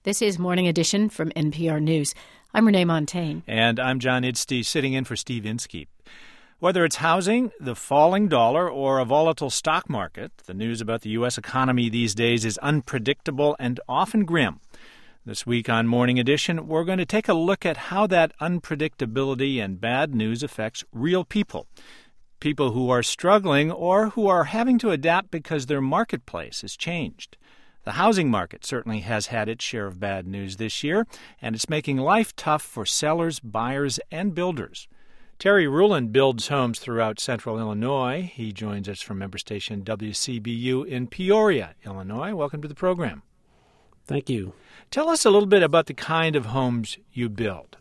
This is Morning Edition from NPR News. I'm Renee Montaigne. And I'm John Idstey, sitting in for Steve Inskeep. Whether it's housing, the falling dollar, or a volatile stock market, the news about the U.S. economy these days is unpredictable and often grim. This week on Morning Edition, we're going to take a look at how that unpredictability and bad news affects real people. People who are struggling or who are having to adapt because their marketplace has changed. The housing market certainly has had its share of bad news this year, and it's making life tough for sellers, buyers, and builders. Terry Ruland builds homes throughout central Illinois. He joins us from member station WCBU in Peoria, Illinois. Welcome to the program. Thank you. Tell us a little bit about the kind of homes you build.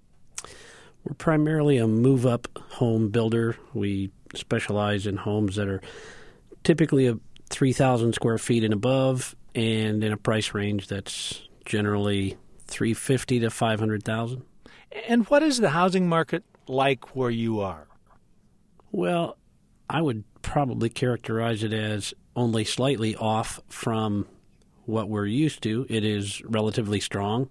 We're primarily a move-up home builder. We specialize in homes that are typically 3,000 square feet and above, and in a price range that's generally $350,000 to $500,000. And what is the housing market like where you are? Well, I would probably characterize it as only slightly off from what we're used to. It is relatively strong.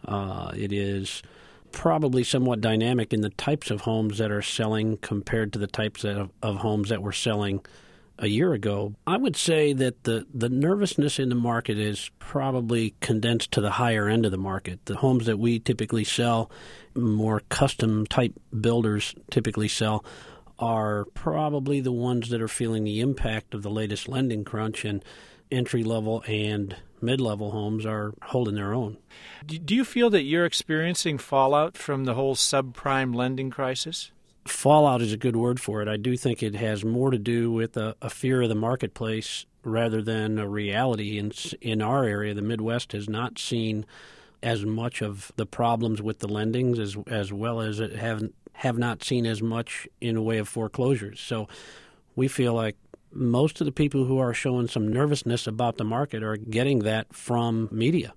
It is probably somewhat dynamic in the types of homes that are selling compared to the types of homes that were selling a year ago. I would say that the nervousness in the market is probably condensed to the higher end of the market. The homes that we typically sell, more custom-type builders typically sell, are probably the ones that are feeling the impact of the latest lending crunch, and entry-level and mid-level homes are holding their own. Do you feel that you're experiencing fallout from the whole subprime lending crisis? Fallout is a good word for it. I do think it has more to do with a fear of the marketplace rather than a reality. In our area, the Midwest has not seen as much of the problems with the lendings as well as it have not seen as much in the way of foreclosures. So we feel like most of the people who are showing some nervousness about the market are getting that from media.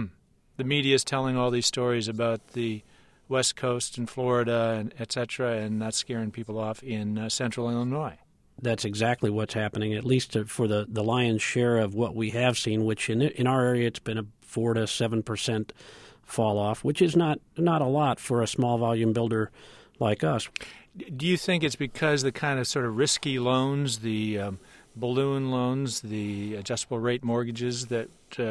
The media is telling all these stories about the West Coast and Florida, and et cetera, and that's scaring people off in central Illinois. That's exactly what's happening, at least for the lion's share of what we have seen, which in our area it's been a 4 to 7% fall off, which is not a lot for a small volume builder like us. Do you think it's because the kind of sort of risky loans, the balloon loans, the adjustable rate mortgages that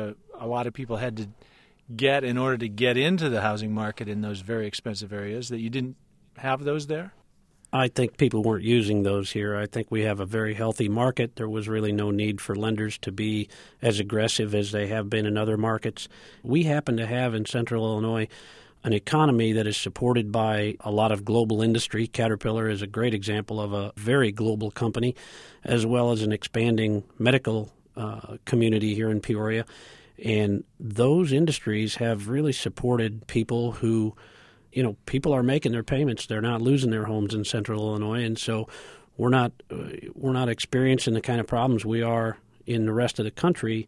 a lot of people had to get in order to get into the housing market in those very expensive areas, that you didn't have those there? I think people weren't using those here. I think we have a very healthy market. There was really no need for lenders to be as aggressive as they have been in other markets. We happen to have in central Illinois an economy that is supported by a lot of global industry. Caterpillar is a great example of a very global company, as well as an expanding medical community here in Peoria. And those industries have really supported people who, people are making their payments. They're not losing their homes in central Illinois. And so we're not experiencing the kind of problems we are in the rest of the country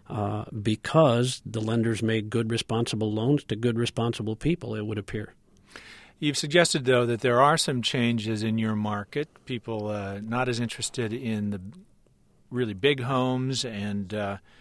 because the lenders made good, responsible loans to good, responsible people, it would appear. You've suggested, though, that there are some changes in your market. People not as interested in the really big homes and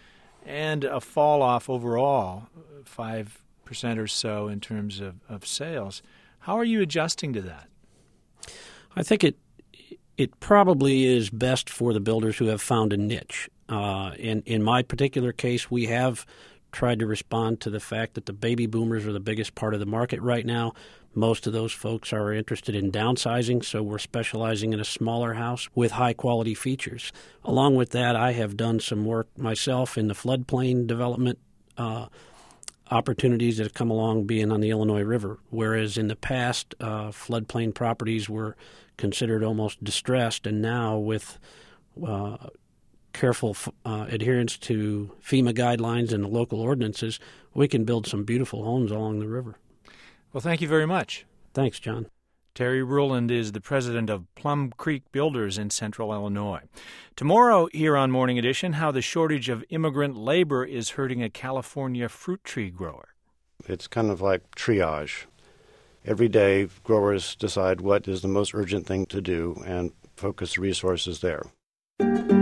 a fall-off overall, 5% or so in terms of sales. How are you adjusting to that? I think it probably is best for the builders who have found a niche. In my particular case, we have tried to respond to the fact that the baby boomers are the biggest part of the market right now. Most of those folks are interested in downsizing, so we're specializing in a smaller house with high-quality features. Along with that, I have done some work myself in the floodplain development opportunities that have come along being on the Illinois River, whereas in the past, floodplain properties were considered almost distressed, and now with careful adherence to FEMA guidelines and the local ordinances, we can build some beautiful homes along the river. Well, thank you very much. Thanks, John. Terry Ruland is the president of Plum Creek Builders in central Illinois. Tomorrow, here on Morning Edition, how the shortage of immigrant labor is hurting a California fruit tree grower. It's kind of like triage. Every day, growers decide what is the most urgent thing to do and focus resources there.